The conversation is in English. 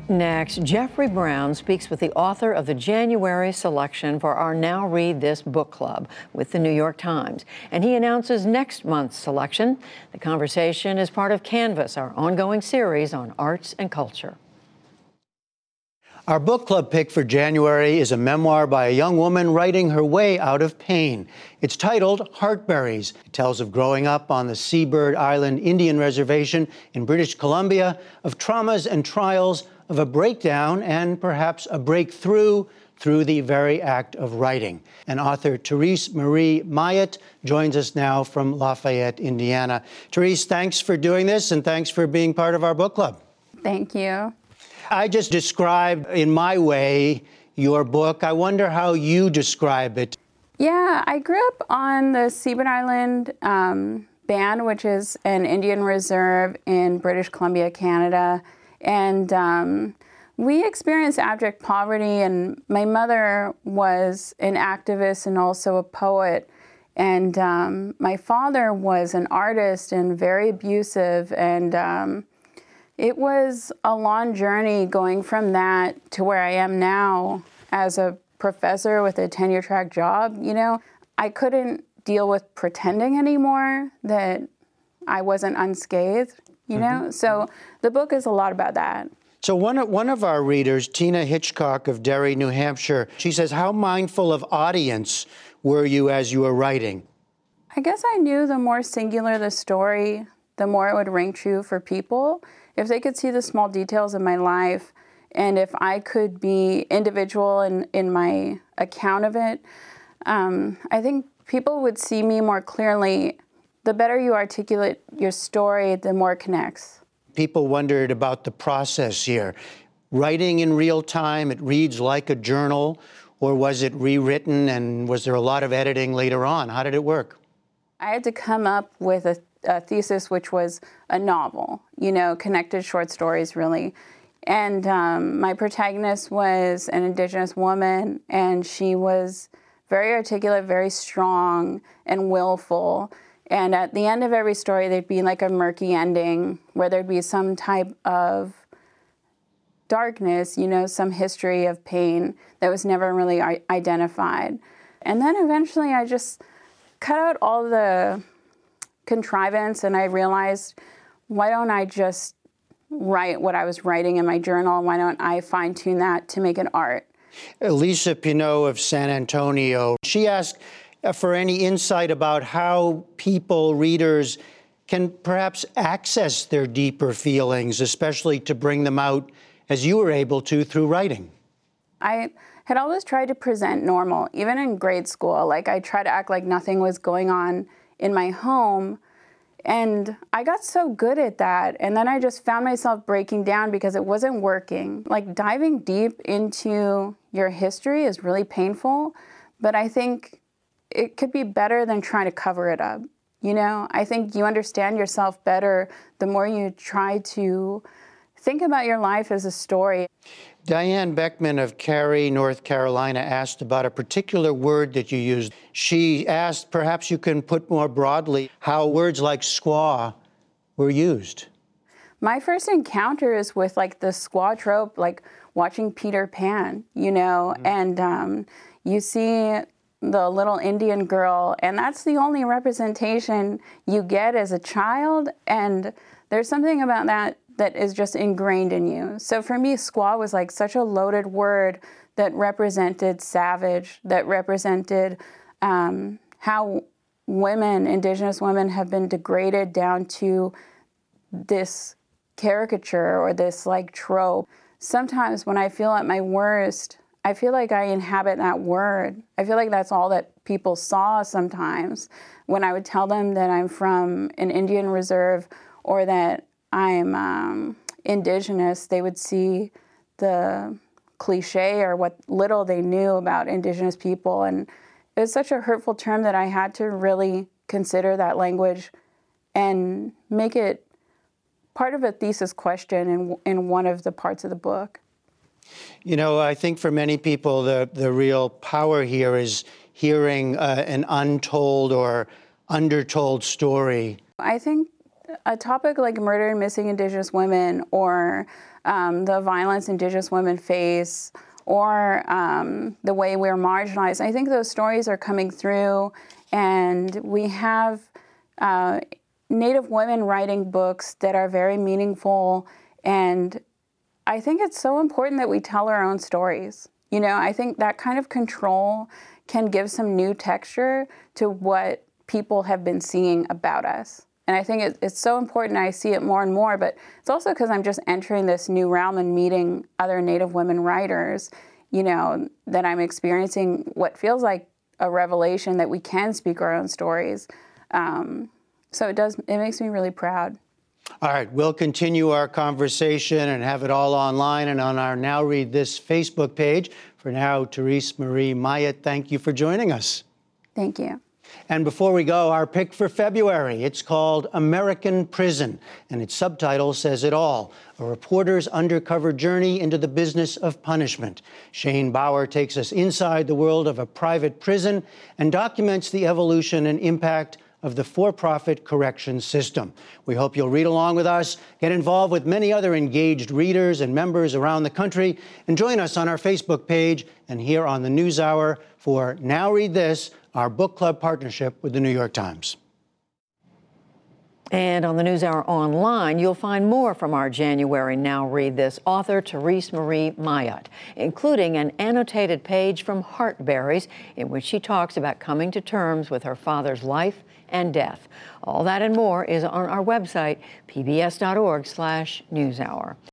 Next, Jeffrey Brown speaks with the author of the January selection for our Now Read This book club with the New York Times, and he announces next month's selection. The conversation is part of Canvas, our ongoing series on arts and culture. Our book club pick for January is a memoir by a young woman writing her way out of pain. It's titled Heartberries. It tells of growing up on the Seabird Island Indian Reservation in British Columbia, of traumas and trials, of a breakdown and perhaps a breakthrough through the very act of writing. And author Therese Marie Myatt joins us now from Lafayette, Indiana. Therese, thanks for doing this and thanks for being part of our book club. Thank you. I just described in my way your book. I wonder how you describe it. Yeah, I grew up on the Seabird Island Band, which is an Indian reserve in British Columbia, Canada. And we experienced abject poverty, and my mother was an activist and also a poet. And my father was an artist and very abusive. And it was a long journey going from that to where I am now as a professor with a tenure track job. You know, I couldn't deal with pretending anymore that I wasn't unscathed, you know? So the book is a lot about that. So one of our readers, Tina Hitchcock of Derry, New Hampshire, she says, how mindful of audience were you as you were writing? I guess I knew the more singular the story, the more it would ring true for people. If they could see the small details of my life, and if I could be individual in my account of it, I think people would see me more clearly. The better you articulate your story, the more it connects. People wondered about the process here. Writing in real time, it reads like a journal, or was it rewritten, and was there a lot of editing later on? How did it work? I had to come up with a thesis which was a novel, you know, connected short stories, really. And my protagonist was an Indigenous woman, and she was very articulate, very strong, and willful. And at the end of every story, there'd be like a murky ending where there'd be some type of darkness, you know, some history of pain that was never really identified. And then eventually I just cut out all the contrivance, and I realized, why don't I just write what I was writing in my journal? Why don't I fine-tune that to make it art? Lisa Pinot of San Antonio, she asked for any insight about how people, readers, can perhaps access their deeper feelings, especially to bring them out as you were able to through writing. I had always tried to present normal, even in grade school. Like, I tried to act like nothing was going on in my home, and I got so good at that, and then I just found myself breaking down because it wasn't working. Like, diving deep into your history is really painful, but I think it could be better than trying to cover it up. You know, I think you understand yourself better the more you try to think about your life as a story. Diane Beckman of Cary, North Carolina, asked about a particular word that you used. She asked, perhaps you can put more broadly how words like squaw were used. My first encounter is with like the squaw trope, like watching Peter Pan, you know, and you see the little Indian girl, and that's the only representation you get as a child, and there's something about that is just ingrained in you. So for me, squaw was like such a loaded word that represented savage, that represented how women, Indigenous women, have been degraded down to this caricature or this like trope. Sometimes when I feel at my worst, I feel like I inhabit that word. I feel like that's all that people saw sometimes. When I would tell them that I'm from an Indian reserve or that I'm Indigenous, they would see the cliche or what little they knew about Indigenous people. And it was such a hurtful term that I had to really consider that language and make it part of a thesis question in one of the parts of the book. You know, I think for many people, the real power here is hearing an untold or undertold story. I think a topic like murder and missing Indigenous women or the violence Indigenous women face, or the way we're marginalized. I think those stories are coming through, and we have Native women writing books that are very meaningful, and I think it's so important that we tell our own stories. You know, I think that kind of control can give some new texture to what people have been seeing about us. And I think it's so important. I see it more and more, but it's also because I'm just entering this new realm and meeting other Native women writers, you know, that I'm experiencing what feels like a revelation that we can speak our own stories. So it makes me really proud. All right, we'll continue our conversation and have it all online and on our Now Read This Facebook page. For now, Therese Marie Myatt, thank you for joining us. Thank you. And before we go, our pick for February, it's called American Prison, and its subtitle says it all, a reporter's undercover journey into the business of punishment. Shane Bauer takes us inside the world of a private prison and documents the evolution and impact of the for-profit corrections system. We hope you'll read along with us, get involved with many other engaged readers and members around the country, and join us on our Facebook page and here on the NewsHour for Now Read This, our book club partnership with the New York Times. And on the NewsHour online, you'll find more from our January Now Read This author, Therese Marie Myatt, including an annotated page from Heartberries in which she talks about coming to terms with her father's life and death. All that and more is on our website, pbs.org/newshour.